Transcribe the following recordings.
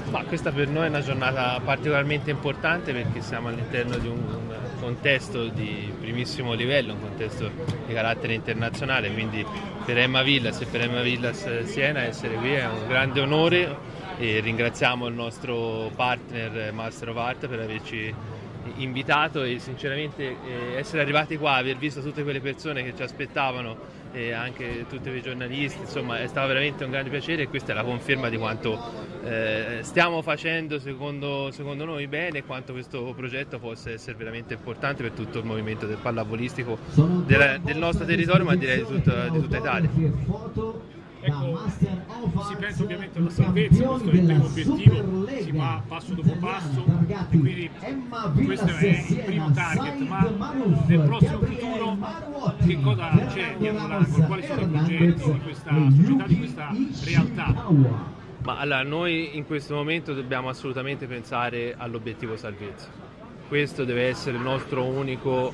Ma questa per noi è una giornata particolarmente importante perché siamo all'interno di un contesto di primissimo livello, un contesto di carattere internazionale, quindi per Emma Villas e per Emma Villas Siena essere qui è un grande onore e ringraziamo il nostro partner Master of Art per averci invitato e sinceramente essere arrivati qua, aver visto tutte quelle persone che ci aspettavano e anche tutti i giornalisti, insomma è stato veramente un grande piacere e questa è la conferma di quanto stiamo facendo secondo noi bene e quanto questo progetto possa essere veramente importante per tutto il movimento del pallavolistico del nostro territorio, ma direi di tutta Italia. Ecco, si pensa ovviamente alla salvezza, questo è il primo obiettivo, si va passo dopo passo e quindi questo è il primo target, ma nel prossimo futuro che cosa c'è dietro l'angolo, quali sono i progetti di questa società, di questa realtà? Ma allora, noi in questo momento dobbiamo assolutamente pensare all'obiettivo salvezza, questo deve essere il nostro unico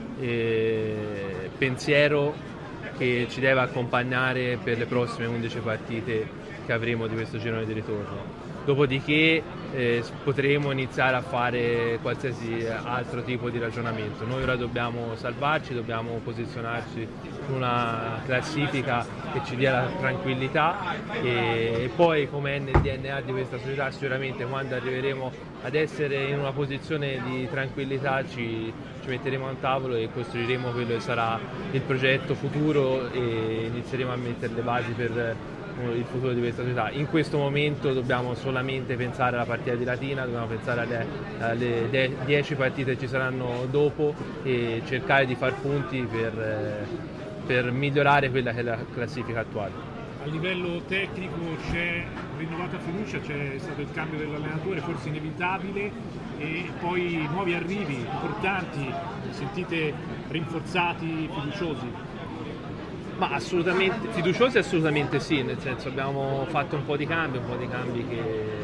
pensiero che ci deve accompagnare per le prossime 11 partite che avremo di questo girone di ritorno. Dopodiché potremo iniziare a fare qualsiasi altro tipo di ragionamento. Noi ora dobbiamo salvarci, dobbiamo posizionarci in una classifica che ci dia la tranquillità e poi, come è nel DNA di questa società, sicuramente quando arriveremo ad essere in una posizione di tranquillità ci metteremo a un tavolo e costruiremo quello che sarà il progetto futuro e inizieremo a mettere le basi per il futuro di questa società. In questo momento dobbiamo solamente pensare alla partita di Latina, dobbiamo pensare alle 10 partite che ci saranno dopo e cercare di far punti per migliorare quella che è la classifica attuale. A livello tecnico c'è rinnovata fiducia, c'è stato il cambio dell'allenatore, forse inevitabile, e poi nuovi arrivi importanti, vi sentite rinforzati, fiduciosi? Ma assolutamente, fiduciosi assolutamente sì, nel senso abbiamo fatto un po' di cambi che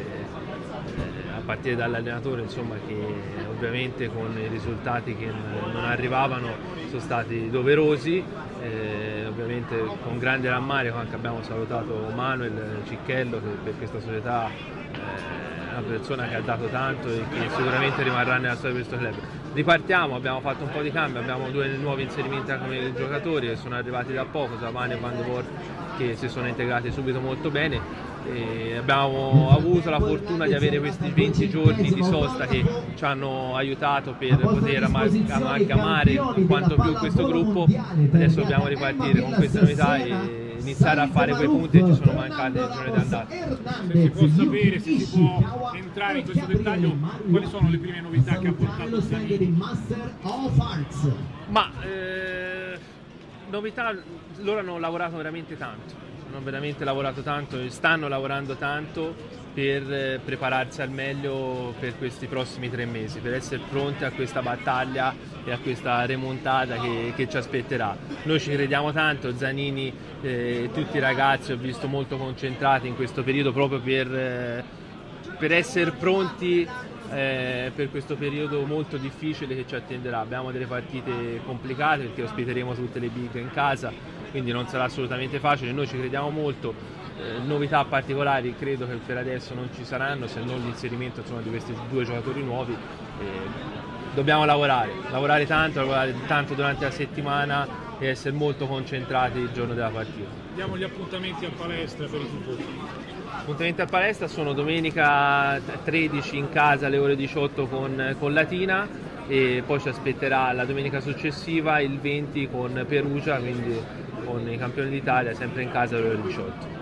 a partire dall'allenatore, insomma, che ovviamente con i risultati che non arrivavano sono stati doverosi, ovviamente con grande rammarico anche abbiamo salutato Manuel Cicchello che per questa società è una persona che ha dato tanto e che sicuramente rimarrà nella storia di questo club. Ripartiamo, abbiamo fatto un po' di cambio, abbiamo 2 nuovi inserimenti anche come giocatori che sono arrivati da poco, Savane e Van de Voort, che si sono integrati subito molto bene. E abbiamo avuto la fortuna di avere questi 20 giorni di sosta che ci hanno aiutato per poter amalgamare quanto più questo gruppo. Adesso dobbiamo ripartire con queste novità e iniziare a fare quei punti che ci sono mancati nel giorno di andata. Se si può sapere, se si può entrare in questo dettaglio, quali sono le prime novità che ha portato Zanini? Ma novità, loro hanno lavorato veramente tanto. Hanno veramente lavorato tanto e stanno lavorando tanto per prepararsi al meglio per questi prossimi 3 mesi, per essere pronti a questa battaglia e a questa remontata che ci aspetterà. Noi ci crediamo tanto, Zanini e tutti i ragazzi ho visto molto concentrati in questo periodo proprio per essere pronti per questo periodo molto difficile che ci attenderà. Abbiamo delle partite complicate perché ospiteremo tutte le big in casa, quindi non sarà assolutamente facile, noi ci crediamo molto, novità particolari credo che per adesso non ci saranno se non l'inserimento di questi 2 giocatori nuovi. Dobbiamo lavorare tanto durante la settimana e essere molto concentrati il giorno della partita. Diamo gli appuntamenti a palestra per i tifosi. Gli appuntamenti a palestra sono domenica 13 in casa alle ore 18 con Latina e poi ci aspetterà la domenica successiva il 20 con Perugia, quindi con i campioni d'Italia sempre in casa alle ore 18.